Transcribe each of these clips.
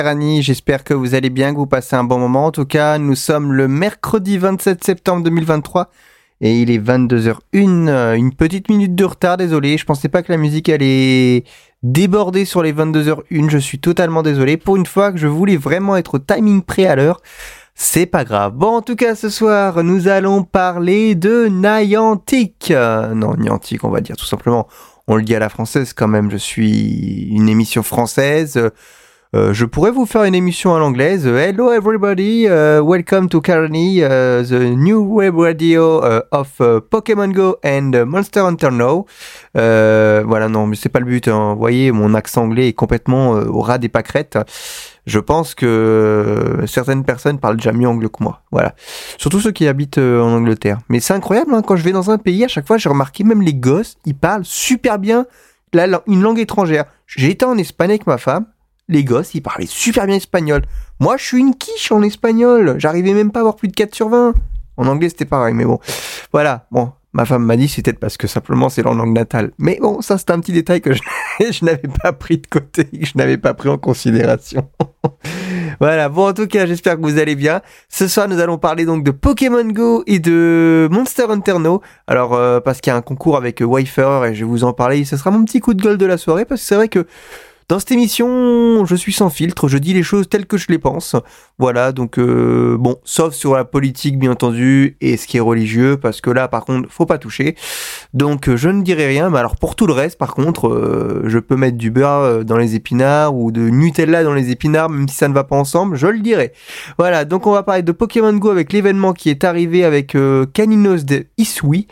Annie, j'espère que vous allez bien, que vous passez un bon moment. En tout cas, nous sommes le mercredi 27 septembre 2023 et il est 22h01. Une petite minute de retard, désolé. Je pensais pas que la musique allait déborder sur les 22h01. Je suis totalement désolé. Pour une fois que je voulais vraiment être au timing près à l'heure, c'est pas grave. Bon, en tout cas, ce soir, nous allons parler de Niantic. Non, Niantic, on va dire tout simplement. On le dit à la française quand même. Je suis une émission française. Je pourrais vous faire une émission à l'anglaise. Hello everybody, welcome to Carney, the new web radio of Pokémon Go and Monster Hunter Now. Voilà, non, mais c'est pas le but. Hein. Vous voyez, mon accent anglais est complètement au ras des pâquerettes. Je pense que certaines personnes parlent déjà mieux anglais que moi. Voilà, surtout ceux qui habitent en Angleterre. Mais c'est incroyable, hein, quand je vais dans un pays, à chaque fois, j'ai remarqué, même les gosses, ils parlent super bien une langue étrangère. J'ai été en Espagne avec ma femme. Les gosses, ils parlaient super bien espagnol. Moi, je suis une quiche en espagnol. J'arrivais même pas à avoir plus de 4 sur 20. En anglais, c'était pareil, mais bon. Voilà, bon, ma femme m'a dit c'est peut-être parce que simplement c'est leur langue natale. Mais bon, ça, c'est un petit détail que je n'avais pas pris de côté, que je n'avais pas pris en considération. Voilà, bon, en tout cas, j'espère que vous allez bien. Ce soir, nous allons parler donc de Pokémon Go et de Monster Hunter Now. Alors, parce qu'il y a un concours avec Wayfarer et je vais vous en parler. Ce sera mon petit coup de gueule de la soirée parce que c'est vrai que dans cette émission, je suis sans filtre, je dis les choses telles que je les pense. Voilà, donc bon, sauf sur la politique bien entendu et ce qui est religieux, parce que là par contre, faut pas toucher. Donc je ne dirai rien, mais alors pour tout le reste par contre, je peux mettre du beurre dans les épinards ou de Nutella dans les épinards, même si ça ne va pas ensemble, je le dirai. Voilà, donc on va parler de Pokémon Go avec l'événement qui est arrivé avec Caninos de Isui.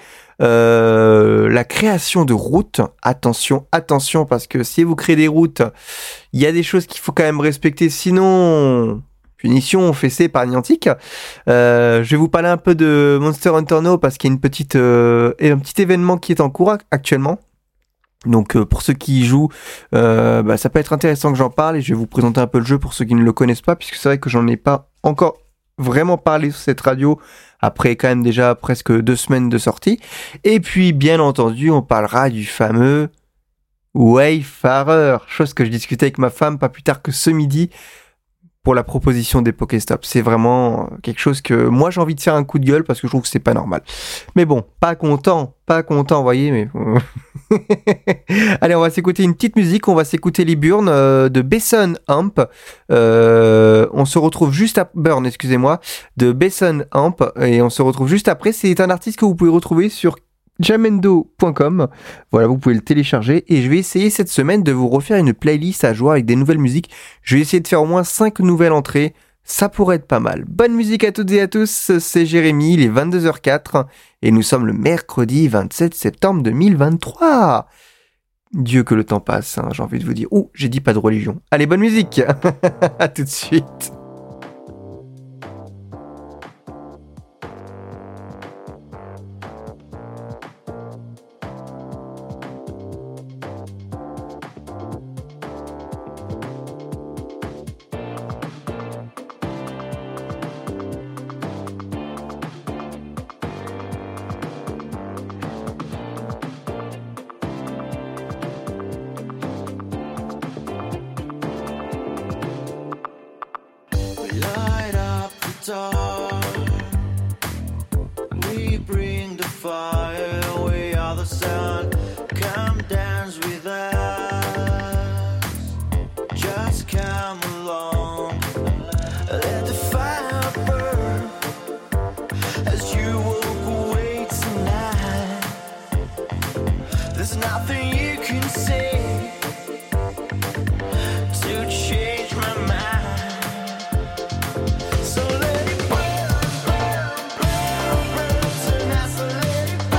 La création de routes, attention, parce que si vous créez des routes, il y a des choses qu'il faut quand même respecter, sinon punition fessée par Niantic. Je vais vous parler un peu de Monster Hunter Now parce qu'il y a un petit événement qui est en cours actuellement. Donc pour ceux qui y jouent, ça peut être intéressant que j'en parle et je vais vous présenter un peu le jeu pour ceux qui ne le connaissent pas, puisque c'est vrai que j'en ai pas encore vraiment parlé sur cette radio après quand même déjà presque 2 semaines de sortie. Et puis bien entendu on parlera du fameux Wayfarer, chose que je discutais avec ma femme pas plus tard que ce midi pour la proposition des Pokéstop. C'est vraiment quelque chose que moi j'ai envie de faire un coup de gueule parce que je trouve que c'est pas normal. Mais bon, pas content, vous voyez, mais... Allez, on va s'écouter une petite musique, on va s'écouter les Burn de Besson Amp. On se retrouve juste après... Burn, excusez-moi, de Besson Amp, et on se retrouve juste après. C'est un artiste que vous pouvez retrouver sur jamendo.com. Voilà, vous pouvez le télécharger et je vais essayer cette semaine de vous refaire une playlist à jour avec des nouvelles musiques. Je vais essayer de faire au moins 5 nouvelles entrées. Ça pourrait être pas mal. Bonne musique à toutes et à tous, c'est Jérémy, il est 22h04 et nous sommes le mercredi 27 septembre 2023. Dieu que le temps passe, hein, j'ai envie de vous dire. Oh, j'ai dit pas de religion. Allez, bonne musique. À tout de suite. So let it burn, burn, burn, tonight, so let it burn.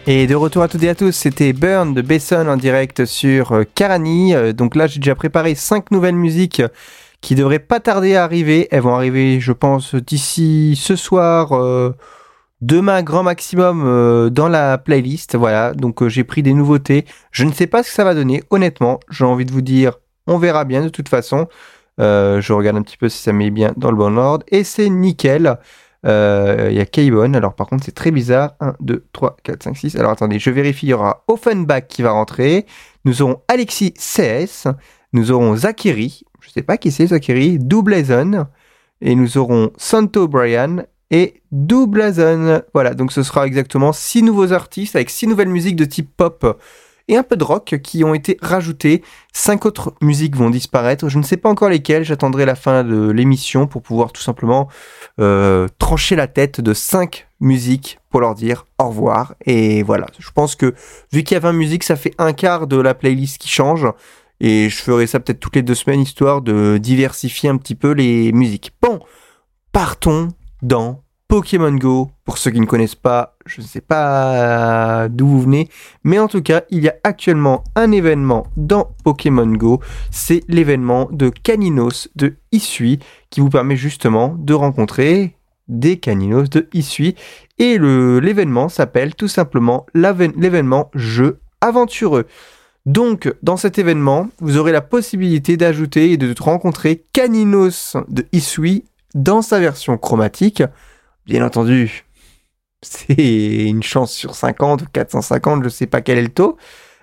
Et de retour à toutes et à tous, c'était Burn de Besson en direct sur Karani. Donc là, j'ai déjà préparé 5 nouvelles musiques qui devraient pas tarder à arriver. Elles vont arriver, je pense, d'ici ce soir, demain grand maximum dans la playlist. Voilà, donc j'ai pris des nouveautés. Je ne sais pas ce que ça va donner, honnêtement. J'ai envie de vous dire, on verra bien de toute façon. Je regarde un petit peu si ça met bien dans le bon ordre. Et c'est nickel. Il y a K-Bon, alors par contre c'est très bizarre. 1, 2, 3, 4, 5, 6. Alors attendez, je vérifie, il y aura Offenbach qui va rentrer. Nous aurons Alexis CS. Nous aurons Zakiri. Je sais pas qui c'est Zakiri. Doublason. Et nous aurons Santo Brian et Doublason. Voilà, donc ce sera exactement 6 nouveaux artistes avec 6 nouvelles musiques de type pop et un peu de rock qui ont été rajoutées. 5 autres musiques vont disparaître. Je ne sais pas encore lesquelles. J'attendrai la fin de l'émission pour pouvoir tout simplement trancher la tête de 5 musiques pour leur dire au revoir. Et voilà, je pense que vu qu'il y a 20 musiques, ça fait un quart de la playlist qui change. Et je ferai ça peut-être toutes les 2 semaines, histoire de diversifier un petit peu les musiques. Bon, partons dans Pokémon Go. Pour ceux qui ne connaissent pas, je ne sais pas d'où vous venez, mais en tout cas, il y a actuellement un événement dans Pokémon Go. C'est l'événement de Caninos de Hisui qui vous permet justement de rencontrer des Caninos de Hisui. Et l'événement s'appelle tout simplement l'événement Jeu aventureux. Donc, dans cet événement, vous aurez la possibilité d'ajouter et de rencontrer Caninos de Hisui dans sa version chromatique. Bien entendu, c'est une chance sur 50 ou 450, je ne sais pas quel est le taux.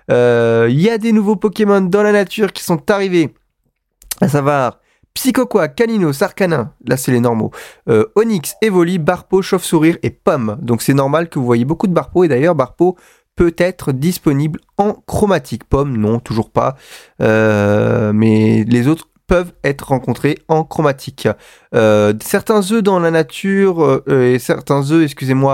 Il y a des nouveaux Pokémon dans la nature qui sont arrivés, à savoir Psychoqua, Caninos, Arcanin, là c'est les normaux, Onix, Evoli, Barpo, Chauve-Sourire et Pomme. Donc c'est normal que vous voyez beaucoup de Barpo, et d'ailleurs Barpo peut être disponible en chromatique. Pomme, non, toujours pas, mais les autres peuvent être rencontrés en chromatique. Certains œufs dans la nature et certains œufs,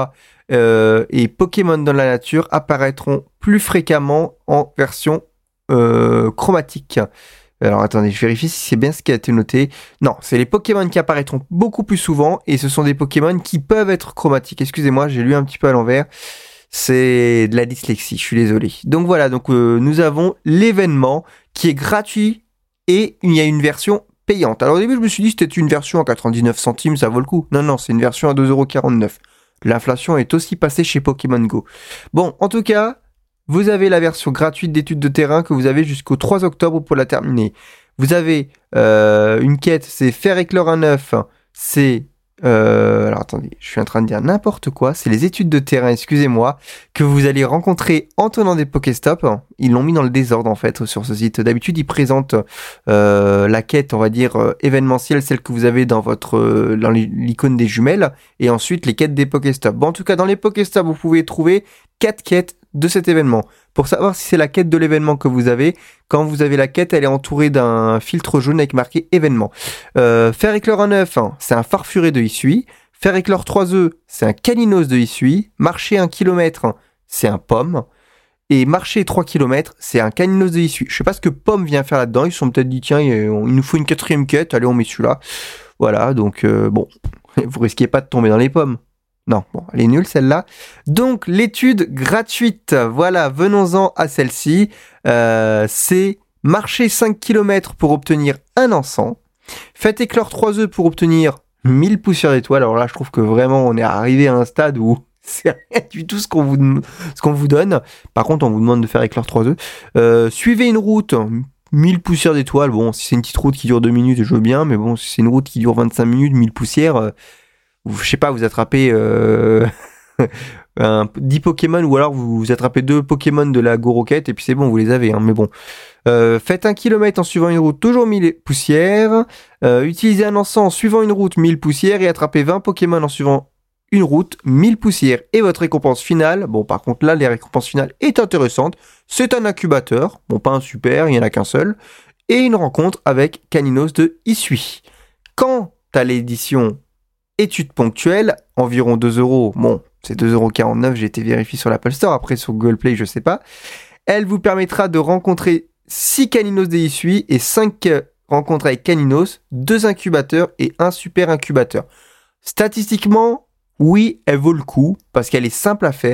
et Pokémon dans la nature apparaîtront plus fréquemment en version chromatique. Alors attendez, je vérifie si c'est bien ce qui a été noté. Non, c'est les Pokémon qui apparaîtront beaucoup plus souvent et ce sont des Pokémon qui peuvent être chromatiques. Excusez-moi, j'ai lu un petit peu à l'envers. C'est de la dyslexie, je suis désolé. Donc voilà, nous avons l'événement qui est gratuit. Et il y a une version payante. Alors au début, je me suis dit que c'était une version à 99 centimes, ça vaut le coup. Non, c'est une version à 2,49€. L'inflation est aussi passée chez Pokémon Go. Bon, en tout cas, vous avez la version gratuite d'études de terrain que vous avez jusqu'au 3 octobre pour la terminer. Vous avez une quête, c'est faire éclore un œuf. C'est... alors attendez, je suis en train de dire n'importe quoi. C'est les études de terrain, excusez-moi, que vous allez rencontrer en tenant des Pokéstops. Ils l'ont mis dans le désordre en fait sur ce site. D'habitude, ils présentent la quête, on va dire événementielle, celle que vous avez dans dans l'icône des jumelles, et ensuite les quêtes des Pokéstops. Bon, en tout cas, dans les Pokéstops, vous pouvez trouver 4 quêtes de cet événement. Pour savoir si c'est la quête de l'événement que vous avez, quand vous avez la quête, elle est entourée d'un filtre jaune avec marqué événement. Faire éclore un œuf, c'est un farfuré de Hisui. Faire éclore 3 œufs, c'est un Caninos de Hisui. Marcher 1 km, c'est un Pomme. Et marcher 3 km, c'est un Caninos de Hisui. Je sais pas ce que Pomme vient faire là-dedans. Ils se sont peut-être dit, tiens, il nous faut une 4e quête. Allez, on met celui-là. Voilà, donc bon, vous risquez pas de tomber dans les pommes. Non, bon, elle est nulle celle-là. Donc, l'étude gratuite, voilà, venons-en à celle-ci. C'est marcher 5 km pour obtenir un encens. Faites éclore 3 œufs pour obtenir 1000 poussières d'étoiles. Alors là, je trouve que vraiment, on est arrivé à un stade où c'est rien du tout ce qu'on vous donne. Par contre, on vous demande de faire éclore 3 œufs. Suivez une route, 1000 poussières d'étoiles. Bon, si c'est une petite route qui dure 2 minutes, je veux bien. Mais bon, si c'est une route qui dure 25 minutes, 1000 poussières... je sais pas, vous attrapez 10 Pokémon, ou alors vous attrapez 2 Pokémon de la Go Rocket et puis c'est bon, vous les avez, mais bon. Faites 1 km en suivant une route, toujours 1000 poussières. Utilisez un encens en suivant une route, 1000 poussières, et attrapez 20 Pokémon en suivant une route, 1000 poussières. Et votre récompense finale, bon par contre là, les récompenses finales est intéressante, c'est un incubateur, bon pas un super, il n'y en a qu'un seul, et une rencontre avec Caninos de Hisui. Quant à l'édition études ponctuelles, environ 2€. Bon, c'est 2,49€, j'ai été vérifié sur l'Apple Store, après sur Google Play, je sais pas. Elle vous permettra de rencontrer 6 Caninos de Hisui et 5 rencontres avec Caninos, 2 incubateurs et 1 super incubateur. Statistiquement, oui, elle vaut le coup, parce qu'elle est simple à faire,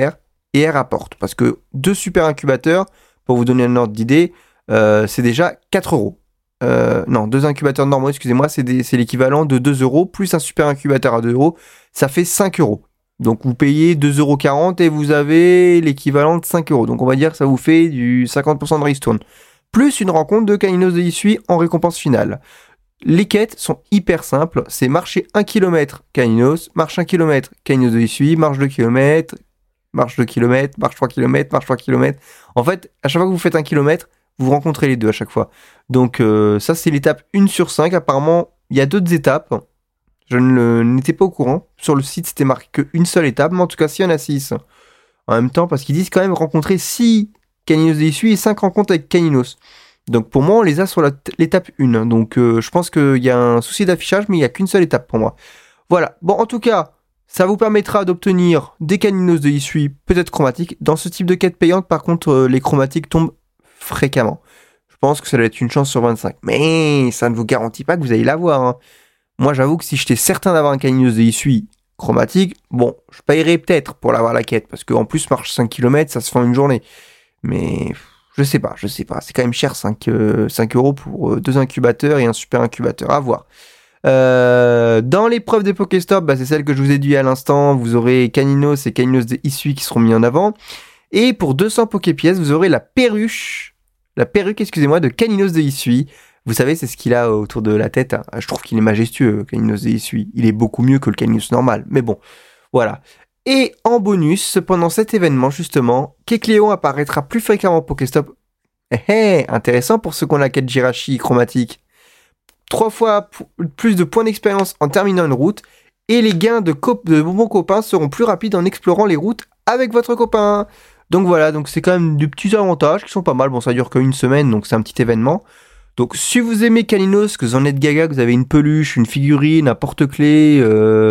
et elle rapporte. Parce que 2 super incubateurs, pour vous donner un ordre d'idée, c'est déjà 4 euros. Non, 2 incubateurs normaux, excusez-moi, c'est l'équivalent de 2 euros, plus un super incubateur à 2 euros, ça fait 5 euros. Donc vous payez 2,40 € et vous avez l'équivalent de 5 euros. Donc on va dire que ça vous fait du 50% de ristourne. Plus une rencontre de Caninos de Issui en récompense finale. Les quêtes sont hyper simples. C'est marcher 1 km Caninos, marche 1 km Caninos de Issui, marche 2 km, marche 2 km, marche 3 km, marche 3 km. En fait, à chaque fois que vous faites 1 km, vous rencontrez les deux à chaque fois. Donc ça c'est l'étape 1 sur 5. Apparemment, il y a d'autres étapes. Je n'étais pas au courant. Sur le site, c'était marqué qu'une seule étape, mais en tout cas, s'il y en a 6. En même temps, parce qu'ils disent quand même rencontrer 6 Caninos de Issui et 5 rencontres avec Caninos. Donc pour moi, on les a sur l'étape 1. Donc je pense qu'il y a un souci d'affichage, mais il n'y a qu'une seule étape pour moi. Voilà. Bon, en tout cas, ça vous permettra d'obtenir des Caninos de Issui, peut-être chromatiques. Dans ce type de quête payante, par contre, les chromatiques tombent fréquemment. Je pense que ça doit être une chance sur 25. Mais ça ne vous garantit pas que vous allez l'avoir, hein. Moi, j'avoue que si j'étais certain d'avoir un Caninos de Issui chromatique, bon, je paierais peut-être pour l'avoir la quête, parce qu'en plus, marche 5 km, ça se fait en une journée. Mais je sais pas. C'est quand même cher, 5 euros pour 2 incubateurs et un super incubateur. À voir. Dans l'épreuve des Pokéstop, c'est celle que je vous ai dit à l'instant. Vous aurez Caninos et Caninos de Issui qui seront mis en avant. Et pour 200 Poképièces, vous aurez la perruque, de Caninos de Issui. Vous savez, c'est ce qu'il a autour de la tête. Je trouve qu'il est majestueux, Caninos de Issui. Il est beaucoup mieux que le Caninos normal. Mais bon, voilà. Et en bonus, pendant cet événement, justement, Kecleon apparaîtra plus fréquemment au Pokéstop. Intéressant pour ceux qui ont la quête Jirachi chromatique. 3 fois plus de points d'expérience en terminant une route. Et les gains de bons copains seront plus rapides en explorant les routes avec votre copain. Donc voilà, donc c'est quand même des petits avantages qui sont pas mal. Bon, ça dure qu'une semaine, donc c'est un petit événement. Donc si vous aimez Caninos, que vous en êtes gaga, que vous avez une peluche, une figurine, un porte-clés,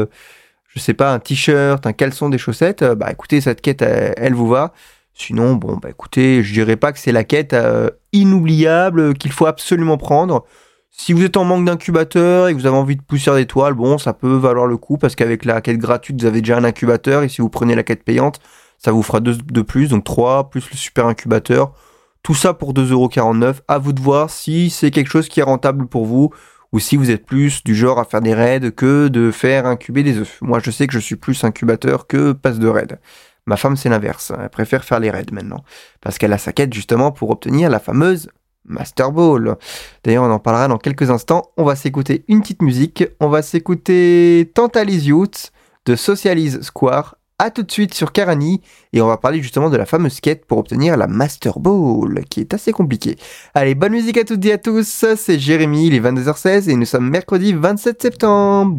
je sais pas, un t-shirt, un caleçon, des chaussettes, écoutez, cette quête, elle vous va. Sinon, écoutez, je dirais pas que c'est la quête inoubliable qu'il faut absolument prendre. Si vous êtes en manque d'incubateur et que vous avez envie de poussière d'étoiles, ça peut valoir le coup parce qu'avec la quête gratuite, vous avez déjà un incubateur et si vous prenez la quête payante, ça vous fera 2 de plus, donc 3 plus le super incubateur. Tout ça pour 2,49 €. À vous de voir si c'est quelque chose qui est rentable pour vous ou si vous êtes plus du genre à faire des raids que de faire incuber des œufs. Moi, je sais que je suis plus incubateur que passe de raid. Ma femme, c'est l'inverse. Elle préfère faire les raids maintenant parce qu'elle a sa quête justement pour obtenir la fameuse Master Ball. D'ailleurs, on en parlera dans quelques instants. On va s'écouter une petite musique. On va s'écouter Tantalus Youth de Socialise Square. A tout de suite sur Karani et on va parler justement de la fameuse quête pour obtenir la Master Ball qui est assez compliquée. Allez, bonne musique à toutes et à tous, c'est Jérémy, il est 22h16 et nous sommes mercredi 27 septembre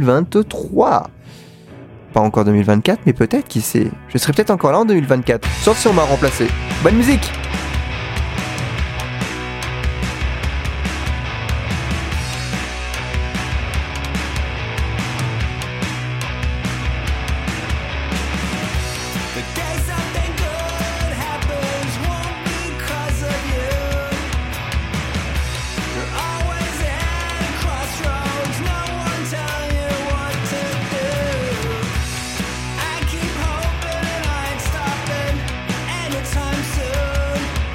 2023. Pas encore 2024 mais peut-être, qui sait. Je serai peut-être encore là en 2024, sauf si on m'a remplacé. Bonne musique! Anytime soon.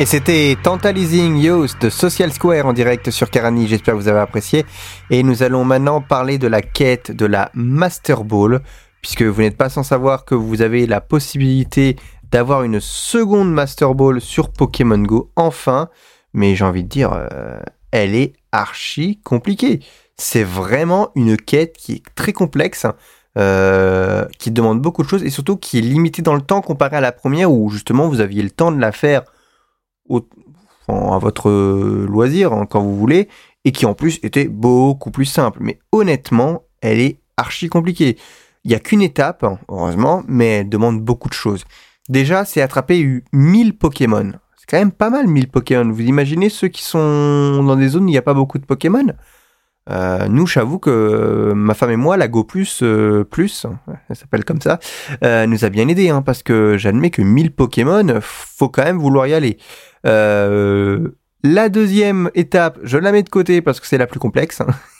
Et c'était Tantalizing Youth de Social Square en direct sur Karani, j'espère que vous avez apprécié. Et nous allons maintenant parler de la quête de la Master Ball, puisque vous n'êtes pas sans savoir que vous avez la possibilité d'avoir une seconde Master Ball sur Pokémon Go, enfin. Mais j'ai envie de dire, elle est archi compliquée. C'est vraiment une quête qui est très complexe, qui demande beaucoup de choses et surtout qui est limitée dans le temps comparé à la première où justement vous aviez le temps de la faire à votre loisir quand vous voulez et qui en plus était beaucoup plus simple. Mais honnêtement, elle est archi compliquée. Il n'y a qu'une étape, heureusement, mais elle demande beaucoup de choses. Déjà, c'est attraper 1000 Pokémon. C'est quand même pas mal 1000 Pokémon. Vous imaginez ceux qui sont dans des zones où il n'y a pas beaucoup de Pokémon ? Nous, j'avoue que ma femme et moi, la Go Plus, elle s'appelle comme ça, nous a bien aidé, hein, parce que j'admets que 1000 Pokémon, faut quand même vouloir y aller. La deuxième étape, je la mets de côté parce que c'est la plus complexe.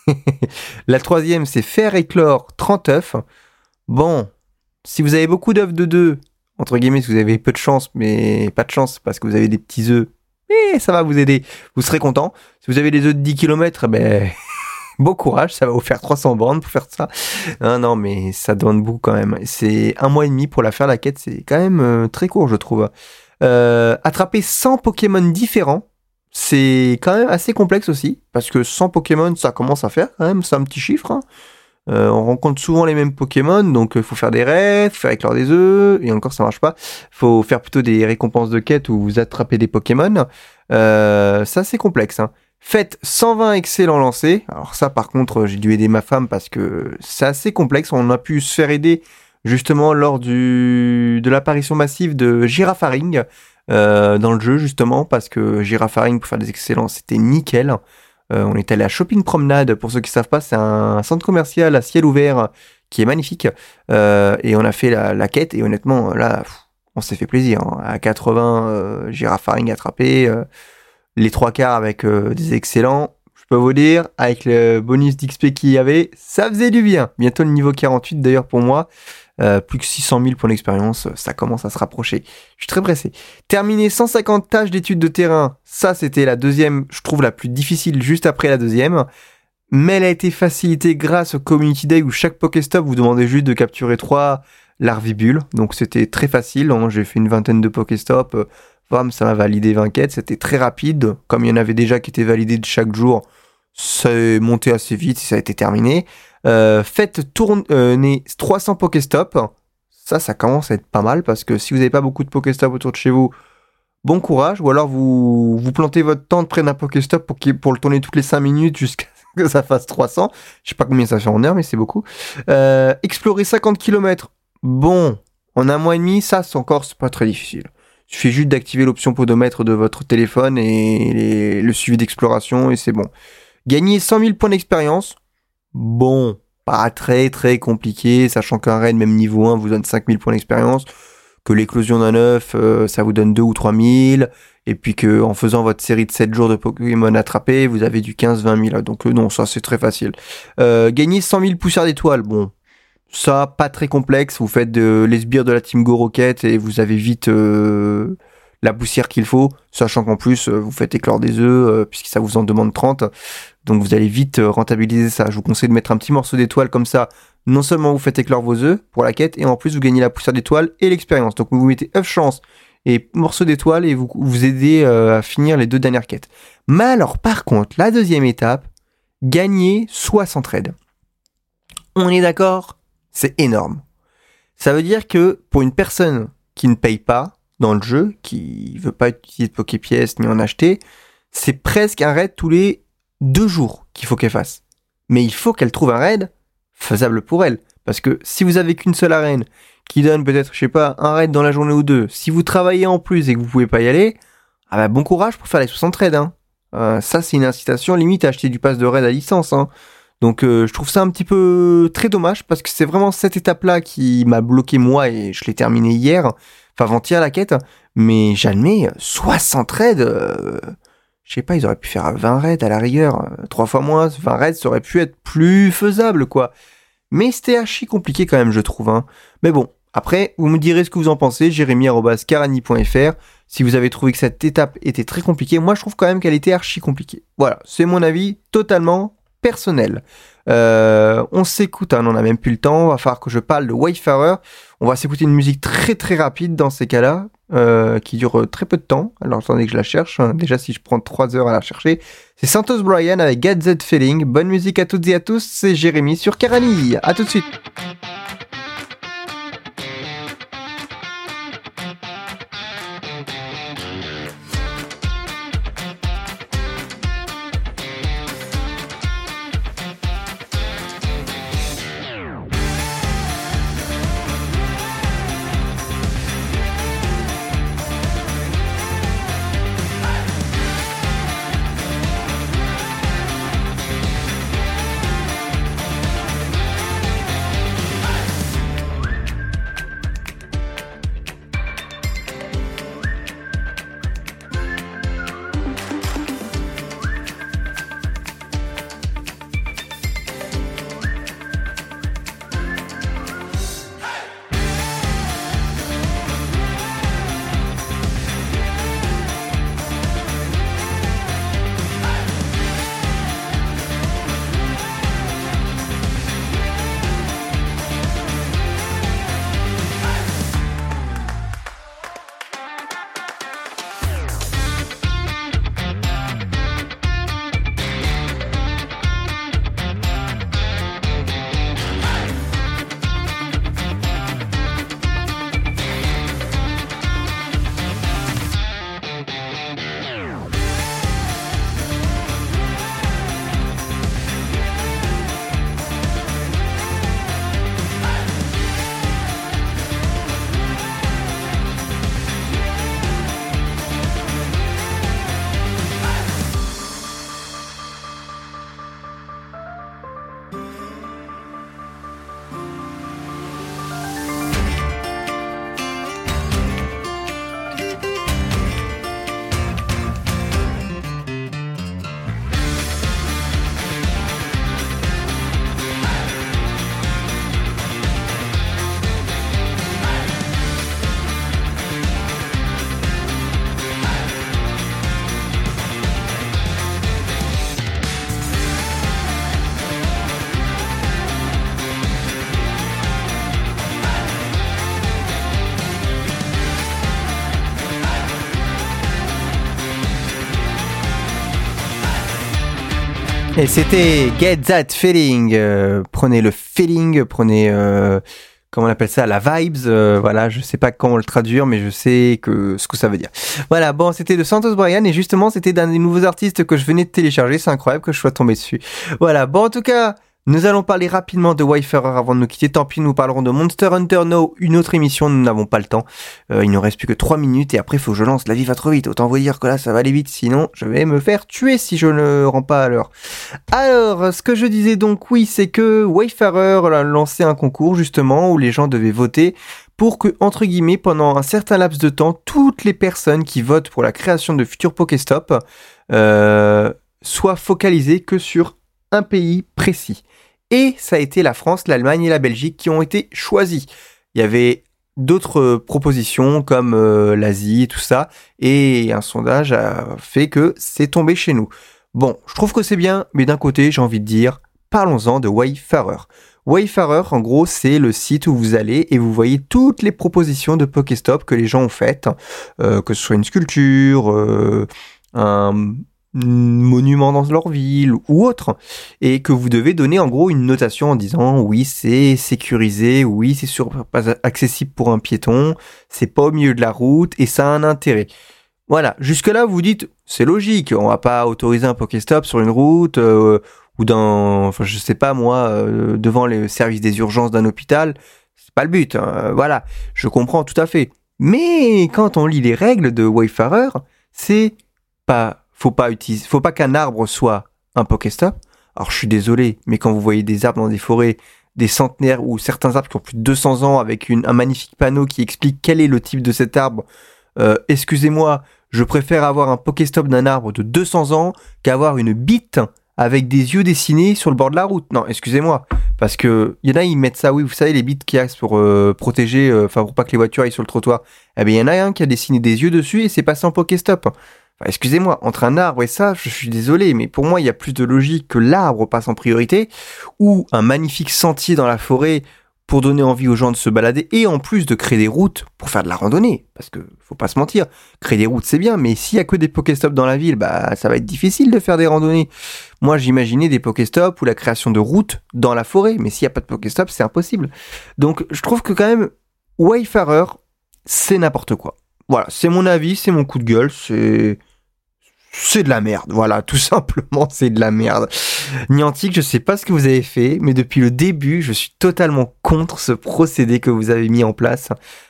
La troisième, c'est faire éclore 30 œufs. Bon, si vous avez beaucoup d'œufs de 2, entre guillemets, si vous avez peu de chance, mais pas de chance parce que vous avez des petits œufs, mais ça va vous aider, vous serez content. Si vous avez des œufs de 10 km, bon courage, ça va vous faire 300 bornes pour faire ça. Non, mais ça demande beaucoup quand même. C'est 1 mois et demi pour la faire, la quête, c'est quand même très court, je trouve. Attraper 100 Pokémon différents, c'est quand même assez complexe aussi, parce que 100 Pokémon, ça commence à faire quand même, c'est un petit chiffre. Hein. On rencontre souvent les mêmes Pokémon, donc il faut faire des raids, faire éclore des œufs, et encore ça marche pas. Faut faire plutôt des récompenses de quête où vous attrapez des Pokémon. Ça c'est complexe, hein. Faites 120 excellents lancers. Alors ça, par contre, j'ai dû aider ma femme parce que c'est assez complexe. On a pu se faire aider justement lors de l'apparition massive de Girafaring dans le jeu, justement, parce que Girafaring, pour faire des excellents, c'était nickel. On est allé à Shopping Promenade. Pour ceux qui ne savent pas, c'est un centre commercial à ciel ouvert qui est magnifique. Et on a fait la quête. Et honnêtement, là, on s'est fait plaisir. Hein. À 80 Girafaring attrapés. Les 3/4 avec des excellents, je peux vous dire, avec le bonus d'XP qu'il y avait, ça faisait du bien. Bientôt le niveau 48 d'ailleurs pour moi, plus que 600 000 pour l'expérience, ça commence à se rapprocher. Je suis très pressé. Terminer 150 tâches d'études de terrain, ça c'était la deuxième, je trouve la plus difficile juste après la deuxième, mais elle a été facilitée grâce au Community Day où chaque Pokéstop vous demandait juste de capturer 3 larvibules, donc c'était très facile, hein. J'ai fait une vingtaine de Pokéstop, ça m'a validé 20 quêtes, c'était très rapide, comme il y en avait déjà qui étaient validés de chaque jour, c'est monté assez vite, ça a été terminé. Faites tourner 300 Pokéstop, ça commence à être pas mal, parce que si vous n'avez pas beaucoup de Pokéstop autour de chez vous, bon courage, ou alors vous plantez votre tente près d'un Pokéstop pour le tourner toutes les 5 minutes jusqu'à ce que ça fasse 300, je sais pas combien ça fait en heure, mais c'est beaucoup. Explorer 50 km, bon, en 1 mois et demi, ça c'est pas très difficile. Il suffit juste d'activer l'option podomètre de votre téléphone et le suivi d'exploration et c'est bon. Gagner 100 000 points d'expérience, bon, pas très très compliqué, sachant qu'un raid même niveau 1 vous donne 5 000 points d'expérience, que l'éclosion d'un œuf, ça vous donne 2 ou 3 000, et puis qu'en faisant votre série de 7 jours de Pokémon attrapés, vous avez du 15-20 000. Donc non, ça c'est très facile. Gagner 100 000 poussières d'étoiles, bon... Ça, pas très complexe, vous faites les sbires de la Team Go Rocket et vous avez vite la poussière qu'il faut, sachant qu'en plus, vous faites éclore des œufs, puisque ça vous en demande 30, donc vous allez vite rentabiliser ça. Je vous conseille de mettre un petit morceau d'étoile comme ça, non seulement vous faites éclore vos œufs pour la quête, et en plus vous gagnez la poussière d'étoile et l'expérience. Donc vous mettez œuf chance et morceau d'étoile et vous aidez à finir les 2 dernières quêtes. Mais alors, par contre, la deuxième étape, gagner 60 raids. On est d'accord ? C'est énorme. Ça veut dire que pour une personne qui ne paye pas dans le jeu, qui veut pas utiliser de Poképièces ni en acheter, c'est presque un raid tous les 2 jours qu'il faut qu'elle fasse. Mais il faut qu'elle trouve un raid faisable pour elle. Parce que si vous avez qu'une seule arène qui donne peut-être, je sais pas, un raid dans la journée ou 2, si vous travaillez en plus et que vous pouvez pas y aller, bon courage pour faire les 60 raids. Hein. Ça c'est une incitation limite à acheter du pass de raid à licence. Hein. Donc je trouve ça un petit peu très dommage parce que c'est vraiment cette étape-là qui m'a bloqué moi et je l'ai terminé hier, enfin avant-hier la quête, mais j'admets 60 raids, je sais pas, ils auraient pu faire 20 raids à la rigueur, 3 fois moins, 20 raids ça aurait pu être plus faisable quoi. Mais c'était archi compliqué quand même je trouve. Hein. Mais bon, après vous me direz ce que vous en pensez, jérémy@karani.fr. si vous avez trouvé que cette étape était très compliquée. Moi, je trouve quand même qu'elle était archi compliquée. Voilà, c'est mon avis totalement personnel. On s'écoute, on en a même plus le temps, va falloir que je parle de Wayfarer. On va s'écouter une musique très très rapide dans ces cas-là, qui dure très peu de temps. Alors attendez que je la cherche, déjà si je prends 3 heures à la chercher. C'est Santos Brian avec Get That Feeling. Bonne musique à toutes et à tous, c'est Jérémy sur Karani. À tout de suite. Et c'était Get That Feeling. Prenez le feeling, prenez comment on appelle ça, la vibes. Voilà, je sais pas comment le traduire, mais je sais ce que ça veut dire. Voilà, bon, c'était de Santos Brian et justement, c'était d'un des nouveaux artistes que je venais de télécharger. C'est incroyable que je sois tombé dessus. Voilà, bon, en tout cas. Nous allons parler rapidement de Wayfarer avant de nous quitter. Tant pis, nous parlerons de Monster Hunter No, une autre émission, nous n'avons pas le temps. Il ne reste plus que 3 minutes et après il faut que je lance. La vie va trop vite, autant vous dire que là ça va aller vite, sinon je vais me faire tuer si je ne rends pas à l'heure. Alors, ce que je disais donc, oui, c'est que Wayfarer a lancé un concours justement où les gens devaient voter pour que, entre guillemets, pendant un certain laps de temps, toutes les personnes qui votent pour la création de futurs Pokéstop soient focalisées que sur un pays précis. Et ça a été la France, l'Allemagne et la Belgique qui ont été choisis. Il y avait d'autres propositions comme l'Asie, tout ça, et un sondage a fait que c'est tombé chez nous. Bon, je trouve que c'est bien, mais d'un côté, j'ai envie de dire, parlons-en de Wayfarer. Wayfarer, en gros, c'est le site où vous allez et vous voyez toutes les propositions de Pokéstop que les gens ont faites, que ce soit une sculpture, un monument dans leur ville ou autre, et que vous devez donner en gros une notation en disant oui c'est sécurisé, oui c'est pas accessible pour un piéton, c'est pas au milieu de la route et ça a un intérêt. Voilà, jusque là vous dites c'est logique, on va pas autoriser un Pokéstop sur une route ou enfin je sais pas moi, devant les services des urgences d'un hôpital, c'est pas le but, hein, voilà, je comprends tout à fait. Mais quand on lit les règles de Wayfarer, c'est pas faut pas qu'un arbre soit un Pokéstop. Alors je suis désolé, mais quand vous voyez des arbres dans des forêts, des centenaires ou certains arbres qui ont plus de 200 ans avec un magnifique panneau qui explique quel est le type de cet arbre, excusez-moi, je préfère avoir un Pokéstop d'un arbre de 200 ans qu'avoir une bite avec des yeux dessinés sur le bord de la route. Non, excusez-moi. Parce que il y en a, ils mettent ça, oui, vous savez, les bits qu'il y a pour protéger, pour pas que les voitures aillent sur le trottoir. Eh bien, il y en a un qui a dessiné des yeux dessus et c'est passé en Pokéstop. Enfin, excusez-moi, entre un arbre et ça, je suis désolé, mais pour moi, il y a plus de logique que l'arbre passe en priorité ou un magnifique sentier dans la forêt pour donner envie aux gens de se balader et en plus de créer des routes pour faire de la randonnée. Parce que, faut pas se mentir, créer des routes c'est bien, mais s'il y a que des Pokéstops dans la ville, bah ça va être difficile de faire des randonnées. Moi j'imaginais des Pokéstops ou la création de routes dans la forêt, mais s'il y a pas de Pokéstop, c'est impossible. Donc je trouve que quand même, Wayfarer, c'est n'importe quoi. Voilà, c'est mon avis, c'est mon coup de gueule, c'est de la merde, voilà, tout simplement, c'est de la merde. Niantic, je sais pas ce que vous avez fait, mais depuis le début, je suis totalement contre ce procédé que vous avez mis en place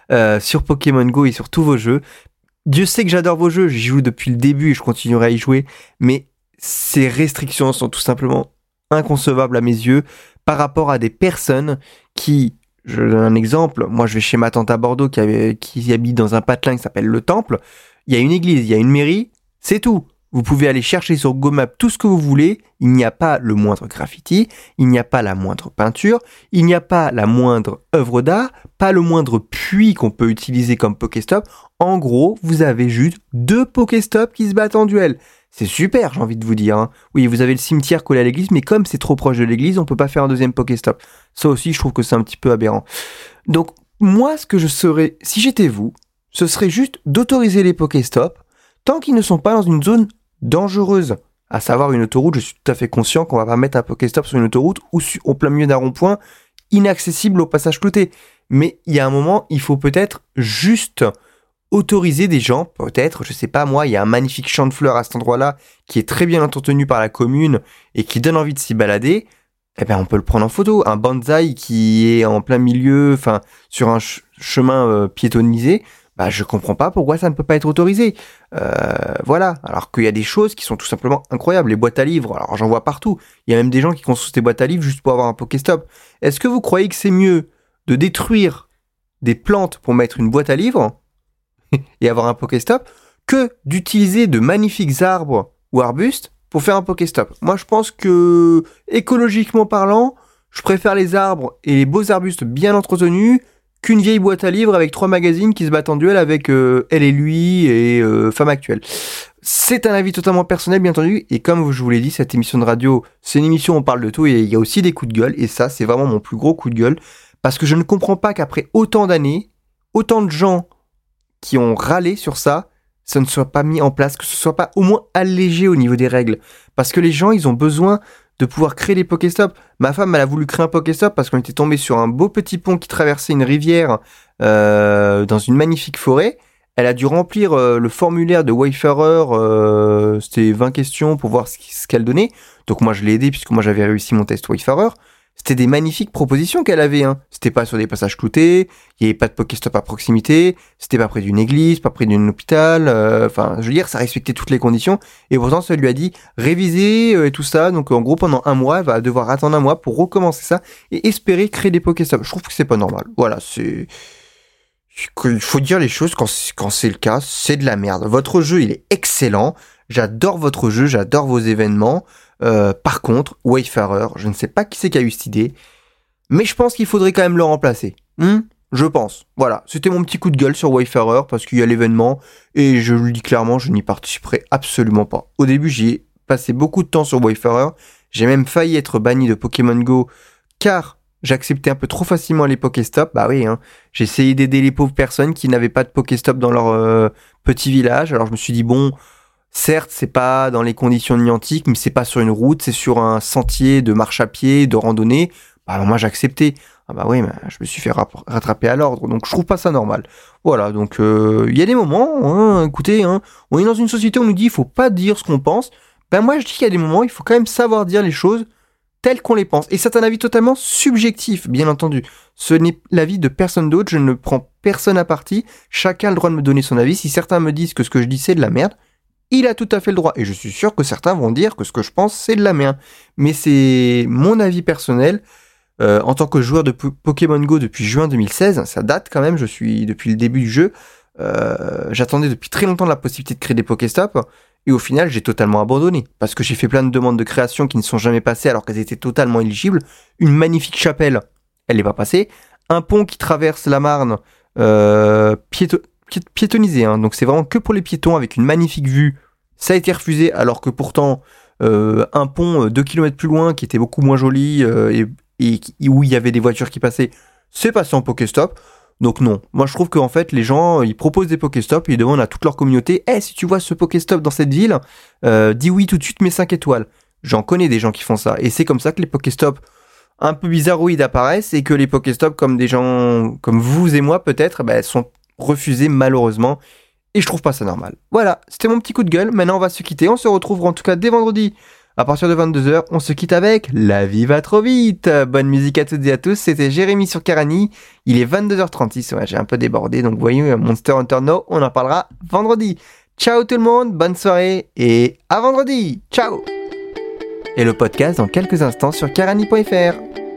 sur Pokémon Go et sur tous vos jeux. Dieu sait que j'adore vos jeux, j'y joue depuis le début et je continuerai à y jouer, mais ces restrictions sont tout simplement inconcevables à mes yeux par rapport à des personnes qui... Je donne un exemple, moi je vais chez ma tante à Bordeaux qui habite dans un patelin qui s'appelle le Temple, il y a une église, il y a une mairie, c'est tout. Vous pouvez aller chercher sur Google Maps tout ce que vous voulez. Il n'y a pas le moindre graffiti, il n'y a pas la moindre peinture, il n'y a pas la moindre œuvre d'art, pas le moindre puits qu'on peut utiliser comme Pokéstop. En gros, vous avez juste 2 Pokéstops qui se battent en duel. C'est super, j'ai envie de vous dire. Hein. Oui, vous avez le cimetière collé à l'église, mais comme c'est trop proche de l'église, on peut pas faire un deuxième Pokéstop. Ça aussi, je trouve que c'est un petit peu aberrant. Donc, moi, ce que je serais, si j'étais vous, ce serait juste d'autoriser les Pokéstops tant qu'ils ne sont pas dans une zone dangereuse, à savoir une autoroute. Je suis tout à fait conscient qu'on va pas mettre un Pokéstop sur une autoroute ou au plein milieu d'un rond-point inaccessible au passage clouté. Mais il y a un moment, il faut peut-être juste autoriser des gens, peut-être, je sais pas moi, il y a un magnifique champ de fleurs à cet endroit-là qui est très bien entretenu par la commune et qui donne envie de s'y balader. Eh ben, on peut le prendre en photo. Un bonsaï qui est en plein milieu, enfin, sur un chemin piétonnisé. Bah, je comprends pas pourquoi ça ne peut pas être autorisé. Voilà. Alors qu'il y a des choses qui sont tout simplement incroyables. Les boîtes à livres, alors j'en vois partout. Il y a même des gens qui construisent des boîtes à livres juste pour avoir un Pokéstop. Est-ce que vous croyez que c'est mieux de détruire des plantes pour mettre une boîte à livres et avoir un Pokéstop que d'utiliser de magnifiques arbres ou arbustes pour faire un Pokéstop? Moi, je pense que, écologiquement parlant, je préfère les arbres et les beaux arbustes bien entretenus qu'une vieille boîte à livres avec 3 magazines qui se battent en duel avec Elle et Lui et Femme Actuelle. C'est un avis totalement personnel, bien entendu, et comme je vous l'ai dit, cette émission de radio, c'est une émission où on parle de tout, et il y a aussi des coups de gueule, et ça, c'est vraiment mon plus gros coup de gueule, parce que je ne comprends pas qu'après autant d'années, autant de gens qui ont râlé sur ça ne soit pas mis en place, que ce soit pas au moins allégé au niveau des règles, parce que les gens, ils ont besoin de pouvoir créer des Pokéstops. Ma femme, elle a voulu créer un Pokéstop parce qu'on était tombé sur un beau petit pont qui traversait une rivière dans une magnifique forêt. Elle a dû remplir le formulaire de Wayfarer, c'était 20 questions pour voir ce qu'elle donnait. Donc moi, je l'ai aidé puisque moi, j'avais réussi mon test Wayfarer. C'était des magnifiques propositions qu'elle avait. Hein. C'était pas sur des passages cloutés, il n'y avait pas de Pokéstop à proximité, c'était pas près d'une église, pas près d'un hôpital. Enfin, je veux dire, ça respectait toutes les conditions. Et pourtant, ça lui a dit réviser et tout ça. Donc, en gros, pendant 1 mois, elle va devoir attendre 1 mois pour recommencer ça et espérer créer des Pokéstops. Je trouve que c'est pas normal. Voilà, c'est... Il faut dire les choses quand c'est le cas, c'est de la merde. Votre jeu, il est excellent. J'adore votre jeu, j'adore vos événements. Par contre, Wayfarer, je ne sais pas qui c'est qui a eu cette idée, mais je pense qu'il faudrait quand même le remplacer. Je pense. Voilà, c'était mon petit coup de gueule sur Wayfarer parce qu'il y a l'événement et je le dis clairement, je n'y participerai absolument pas. Au début, j'y ai passé beaucoup de temps sur Wayfarer. J'ai même failli être banni de Pokémon Go car j'acceptais un peu trop facilement les Pokéstops. Bah oui, hein. J'ai essayé d'aider les pauvres personnes qui n'avaient pas de Pokéstop dans leur petit village. Alors je me suis dit bon... Certes, c'est pas dans les conditions de Niantic, mais c'est pas sur une route, c'est sur un sentier de marche à pied, de randonnée. Bah, moi, j'ai accepté. Ah bah oui, mais je me suis fait rattraper à l'ordre, donc je trouve pas ça normal. Voilà, donc il y a des moments, hein, écoutez, hein, on est dans une société où on nous dit il faut pas dire ce qu'on pense. Ben moi, je dis qu'il y a des moments, il faut quand même savoir dire les choses telles qu'on les pense. Et c'est un avis totalement subjectif, bien entendu. Ce n'est l'avis de personne d'autre, je ne prends personne à partie. Chacun a le droit de me donner son avis. Si certains me disent que ce que je dis c'est de la merde, il a tout à fait le droit. Et je suis sûr que certains vont dire que ce que je pense, c'est de la merde. Mais c'est mon avis personnel. En tant que joueur de Pokémon Go depuis juin 2016, ça date quand même, je suis depuis le début du jeu. J'attendais depuis très longtemps la possibilité de créer des Pokéstops. Et au final, j'ai totalement abandonné. Parce que j'ai fait plein de demandes de création qui ne sont jamais passées alors qu'elles étaient totalement éligibles. Une magnifique chapelle, elle n'est pas passée. Un pont qui traverse la Marne, piétonnisé. Hein. Donc c'est vraiment que pour les piétons avec une magnifique vue. Ça a été refusé alors que pourtant, un pont 2 km plus loin qui était beaucoup moins joli et où il y avait des voitures qui passaient, c'est passé en Pokéstop. Donc non, moi je trouve qu'en fait les gens ils proposent des Pokéstops, ils demandent à toute leur communauté si tu vois ce Pokéstop dans cette ville, dis oui tout de suite, mets 5 étoiles. J'en connais des gens qui font ça, et c'est comme ça que les Pokéstops un peu bizarroïdes apparaissent, et que les Pokéstops comme des gens comme vous et moi peut-être, sont refusés malheureusement, et je trouve pas ça normal. Voilà, c'était mon petit coup de gueule, maintenant on va se quitter, on se retrouvera en tout cas dès vendredi. À partir de 22h, on se quitte avec La vie va trop vite. Bonne musique à toutes et à tous, c'était Jérémy sur Karani. Il est 22h36, ouais, j'ai un peu débordé, donc voyons Monster Hunter No, on en parlera vendredi. Ciao tout le monde, bonne soirée et à vendredi. Ciao. Et le podcast dans quelques instants sur karani.fr.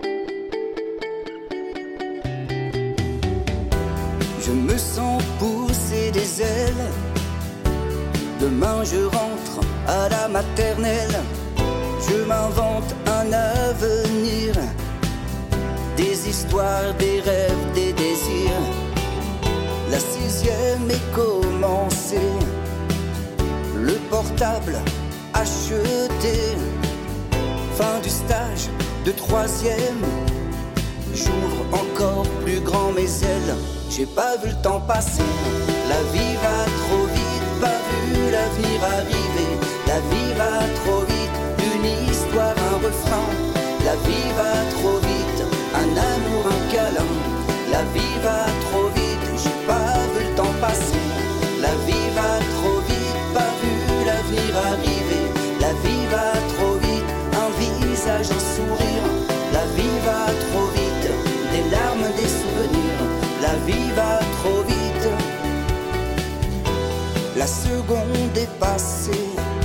Je me sens pousser des ailes. Demain je rentre à la maternelle. Je m'invente un avenir, des histoires, des rêves, des désirs. La 6e est commencée, le portable acheté. Fin du stage de 3e, j'ouvre encore plus grand mes ailes. J'ai pas vu le temps passer, la vie va trop vite, pas vu l'avenir arriver. La vie va trop vite. Une histoire, un refrain, la vie va trop vite, un amour, un câlin, la vie va trop vite, j'ai pas vu le temps passer, la vie va trop vite, pas vu l'avenir arriver, la vie va trop vite, un visage, un sourire, la vie va trop vite, des larmes, des souvenirs, la vie va trop vite, la seconde est passée.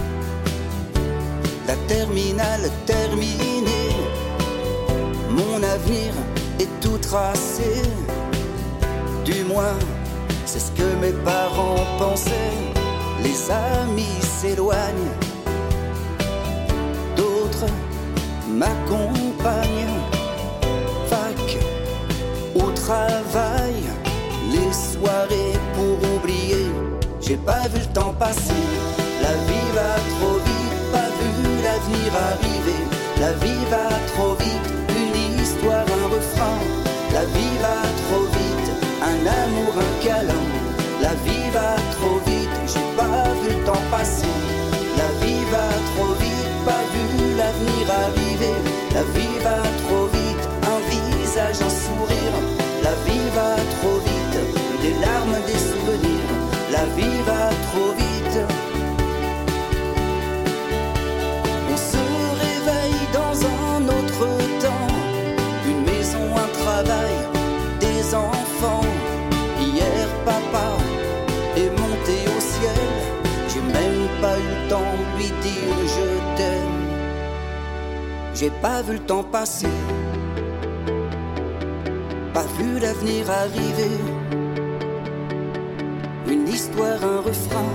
La terminale terminée, mon avenir est tout tracé. Du moins, c'est ce que mes parents pensaient. Les amis s'éloignent, d'autres m'accompagnent. Fac, au travail, les soirées pour oublier. J'ai pas vu le temps passer, la vie va trop vite. L'avenir arriver, la vie va trop vite, une histoire, un refrain, la vie va trop vite, un amour, un câlin, la vie va trop vite, j'ai pas vu le temps passer, la vie va trop vite, pas vu l'avenir arriver, la vie va trop vite, un visage, un sourire, la vie va trop vite, des larmes, des souvenirs, la vie va trop vite. Des enfants, hier papa est monté au ciel. J'ai même pas eu le temps de lui dire je t'aime. J'ai pas vu le temps passer, pas vu l'avenir arriver. Une histoire, un refrain,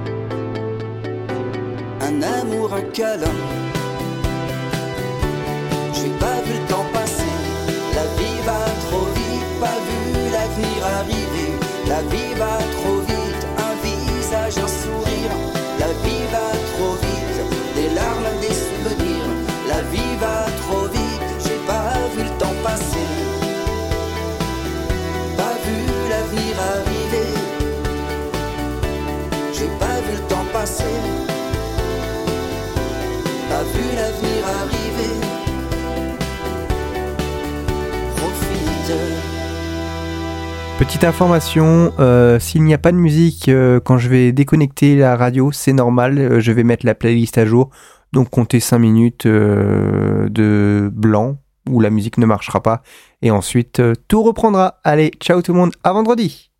un amour, un câlin. J'ai pas vu le temps passer, la vie va trop vite, pas vu l'avenir arriver. La vie va trop vite, un visage, un sourire. La vie va trop vite, des larmes, des souvenirs. La vie va trop vite, j'ai pas vu le temps passer, pas vu l'avenir arriver. J'ai pas vu le temps passer, pas vu l'avenir arriver. Petite information, s'il n'y a pas de musique quand je vais déconnecter la radio, c'est normal, je vais mettre la playlist à jour, donc comptez 5 minutes de blanc où la musique ne marchera pas, et ensuite tout reprendra. Allez, ciao tout le monde, à vendredi.